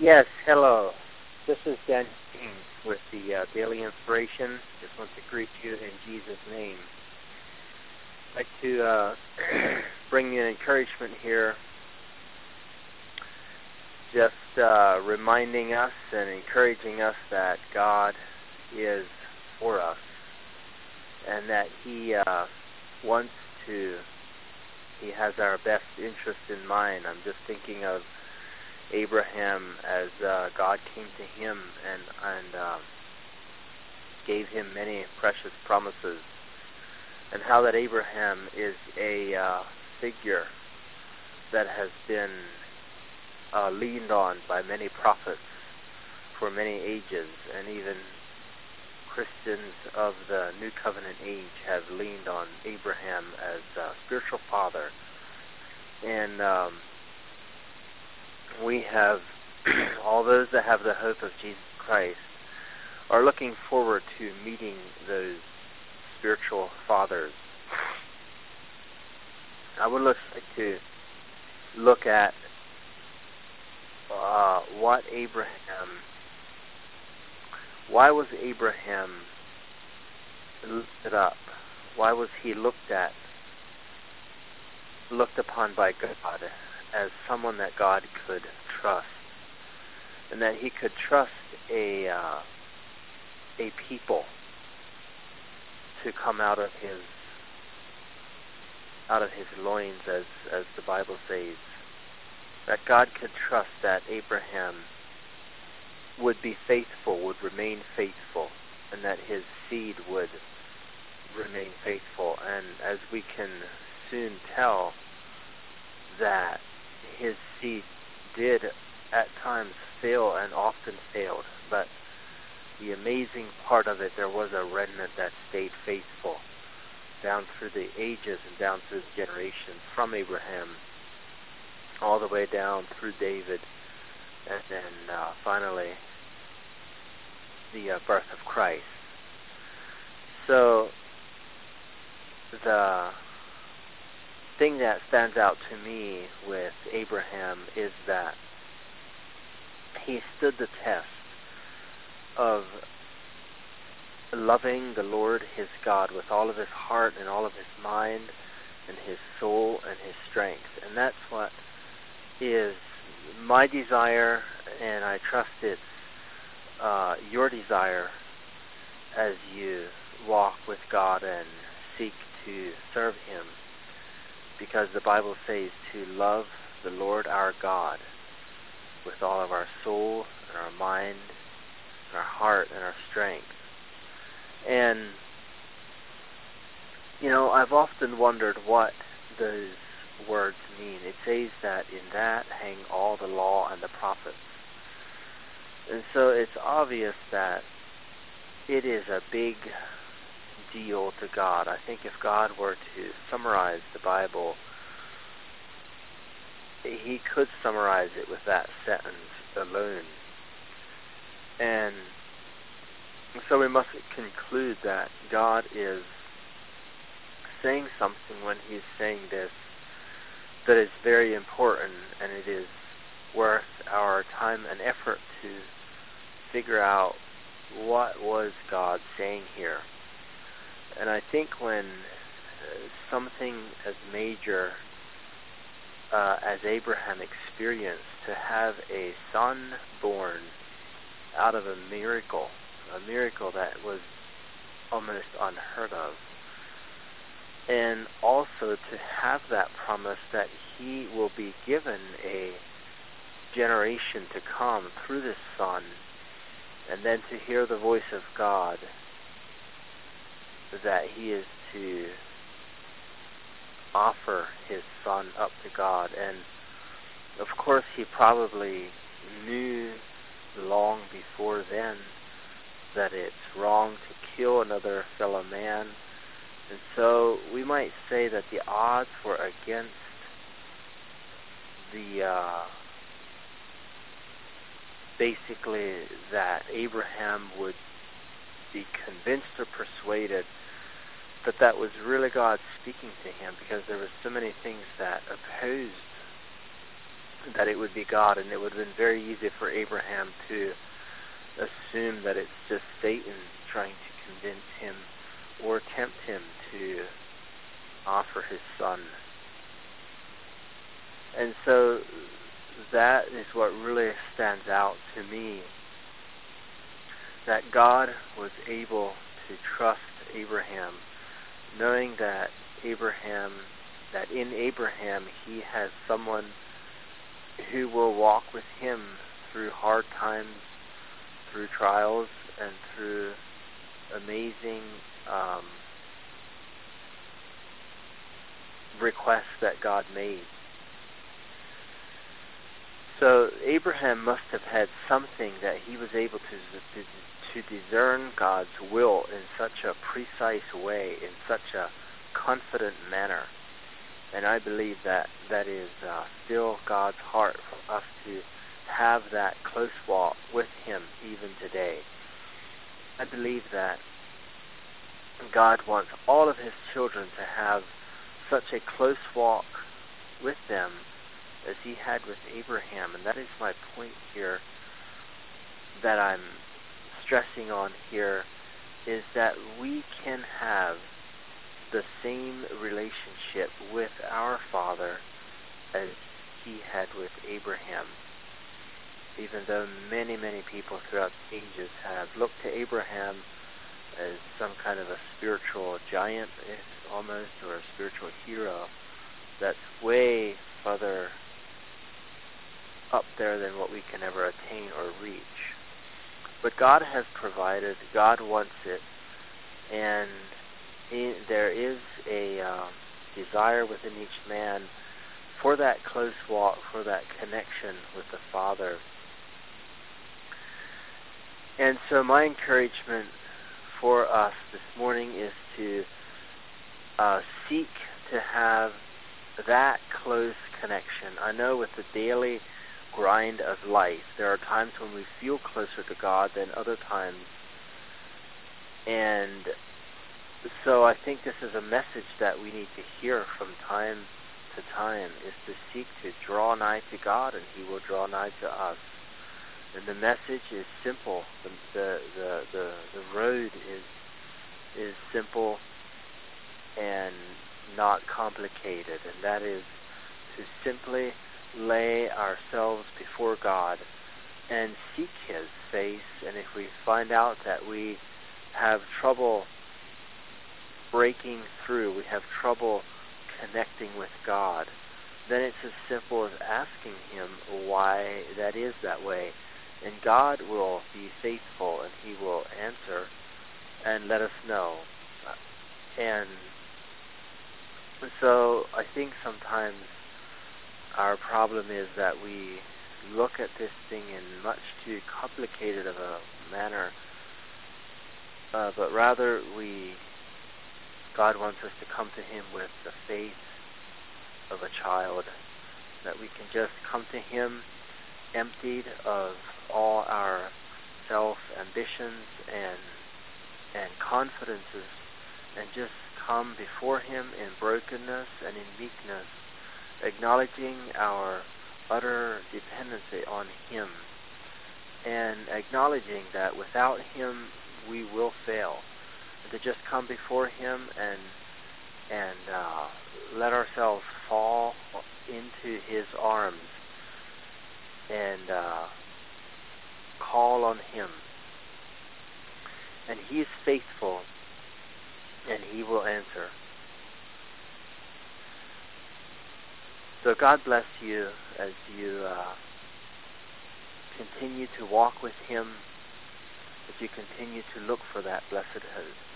Yes, hello. This is Dan King with the Daily Inspiration. Just want to greet you in Jesus' name. I'd like to bring you an encouragement here, just reminding us and encouraging us that God is for us and that He wants to, He has our best interest in mind. I'm just thinking of Abraham as God came to him and gave him many precious promises, and how that Abraham is a figure that has been leaned on by many prophets for many ages, and even Christians of the New Covenant age have leaned on Abraham as a spiritual father. And we have, all those that have the hope of Jesus Christ are looking forward to meeting those spiritual fathers. I would like to look at why was Abraham lifted up? Why was he looked upon by God as someone that God could trust, and that he could trust a people to come out of his loins, as the Bible says, that God could trust that Abraham would be faithful, would remain faithful, and that his seed would remain faithful. And as we can soon tell, that his seed did at times fail and often failed, but the amazing part of it, there was a remnant that stayed faithful down through the ages and down through the generations, from Abraham all the way down through David, and then finally the birth of Christ. So the thing that stands out to me with Abraham is that he stood the test of loving the Lord his God with all of his heart and all of his mind and his soul and his strength. And that's what is my desire, and I trust it's your desire as you walk with God and seek to serve him, because the Bible says to love the Lord our God with all of our soul and our mind and our heart and our strength. And, I've often wondered what those words mean. It says that in that hang all the law and the prophets. And so it's obvious that it is a big deal to God. I think if God were to summarize the Bible, he could summarize it with that sentence alone. And so we must conclude that God is saying something when he's saying this that is very important, and it is worth our time and effort to figure out what was God saying here. And I think when something as major as Abraham experienced, to have a son born out of a miracle that was almost unheard of, and also to have that promise that he will be given a generation to come through this son, and then to hear the voice of God that he is to offer his son up to God. And of course he probably knew long before then that it's wrong to kill another fellow man. And so we might say that the odds were against basically that Abraham would be convinced or persuaded that that was really God speaking to him, because there were so many things that opposed that it would be God, and it would have been very easy for Abraham to assume that it's just Satan trying to convince him or tempt him to offer his son. And so that is what really stands out to me, that God was able to trust Abraham, knowing that in Abraham he has someone who will walk with him through hard times, through trials, and through amazing requests that God made. So Abraham must have had something that he was able to discern God's will in such a precise way, in such a confident manner. And I believe that is still God's heart for us to have that close walk with him even today. I believe that God wants all of his children to have such a close walk with them as he had with Abraham. And that is my point here that I'm stressing on here, is that we can have the same relationship with our Father as he had with Abraham. Even though many, many people throughout the ages have looked to Abraham as some kind of a spiritual giant almost, or a spiritual hero that's way further up there than what we can ever attain or reach. But God has provided, God wants it, and there is a desire within each man for that close walk, for that connection with the Father. And so my encouragement for us this morning is to seek to have that close connection. I know with the daily grind of life, there are times when we feel closer to God than other times. And so I think this is a message that we need to hear from time to time, is to seek to draw nigh to God, and he will draw nigh to us. And the message is simple. The road is simple and not complicated, and that is to simply lay ourselves before God and seek his face. And if we find out that we have trouble breaking through, we have trouble connecting with God, then it's as simple as asking him why that is that way. And God will be faithful, and he will answer and let us know. And so I think sometimes our problem is that we look at this thing in much too complicated of a manner, but rather God wants us to come to him with the faith of a child, that we can just come to him emptied of all our self-ambitions and confidences, and just come before him in brokenness and in meekness, acknowledging our utter dependency on him, and acknowledging that without him we will fail, and to just come before him and let ourselves fall into his arms and call on him. And he is faithful, and he will answer. So God bless you as you continue to walk with him, as you continue to look for that blessed hope.